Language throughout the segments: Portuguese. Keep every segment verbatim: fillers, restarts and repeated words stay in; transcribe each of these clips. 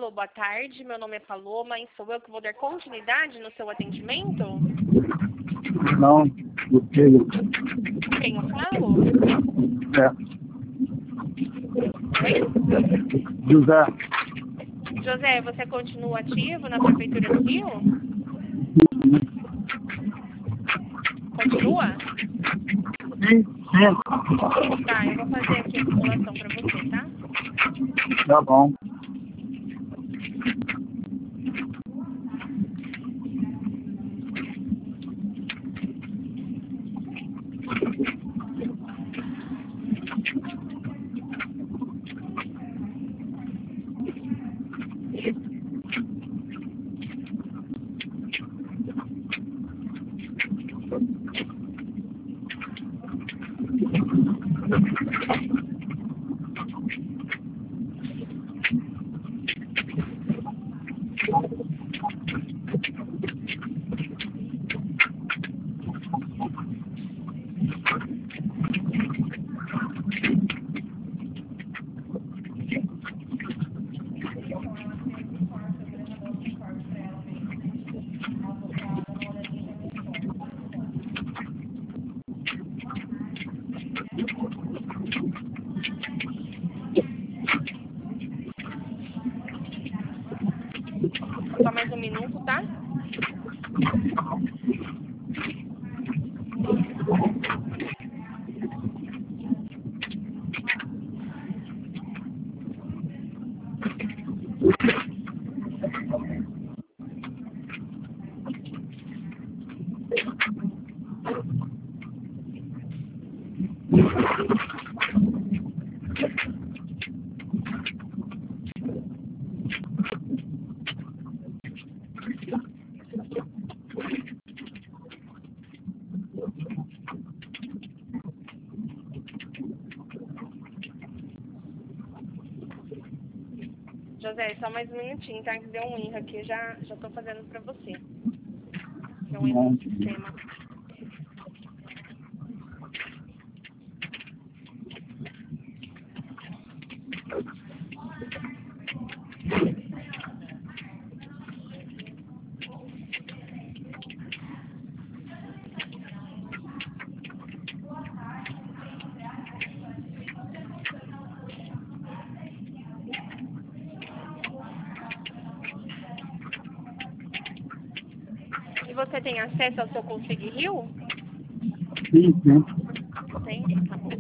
Alô, boa tarde. Meu nome é Paloma e sou eu que vou dar continuidade no seu atendimento? Não, do filho. Quem eu falo? É. Oi? José. José, você continua ativo na Prefeitura do Rio? Continua? Sim, sim. Tá, eu vou fazer aqui a simulação para você, tá? Tá bom. Só mais um minuto, tá? José, só mais um minutinho, tá? Que deu um erro aqui, já, já tô fazendo pra você. Deu um erro no sistema. E você tem acesso ao seu Config Rio? Sim, sim. Tem? Tá bom.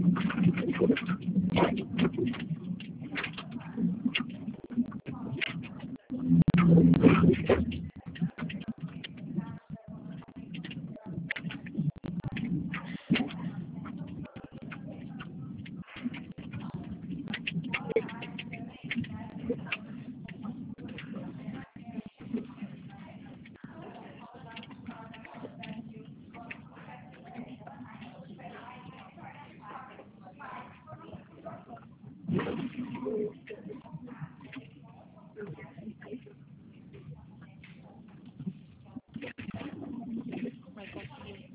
Vai conseguir.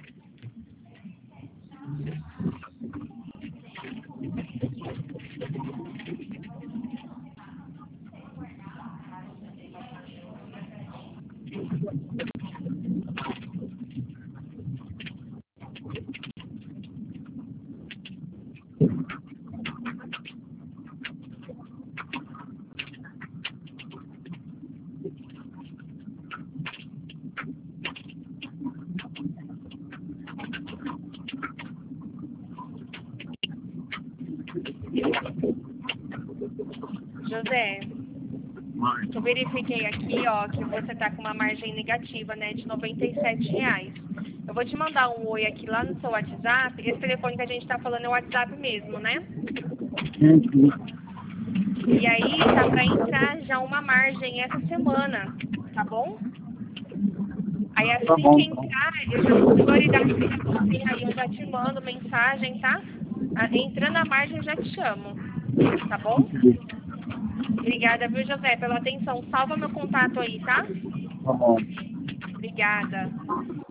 José, eu verifiquei aqui, ó, que você tá com uma margem negativa, né, de noventa e sete reais. Eu vou te mandar um oi aqui lá no seu WhatsApp. Esse telefone que a gente tá falando é o WhatsApp mesmo, né? Sim, sim. E aí tá pra entrar já uma margem essa semana, tá bom? Aí assim Tá bom, que então. entrar, eu já vou prioridade pra você, aí eu já te mando mensagem, tá? Ah, entrando a margem eu já te chamo, tá bom? Obrigada, viu, José, pela atenção. Salva meu contato aí, tá? Tá bom. Obrigada.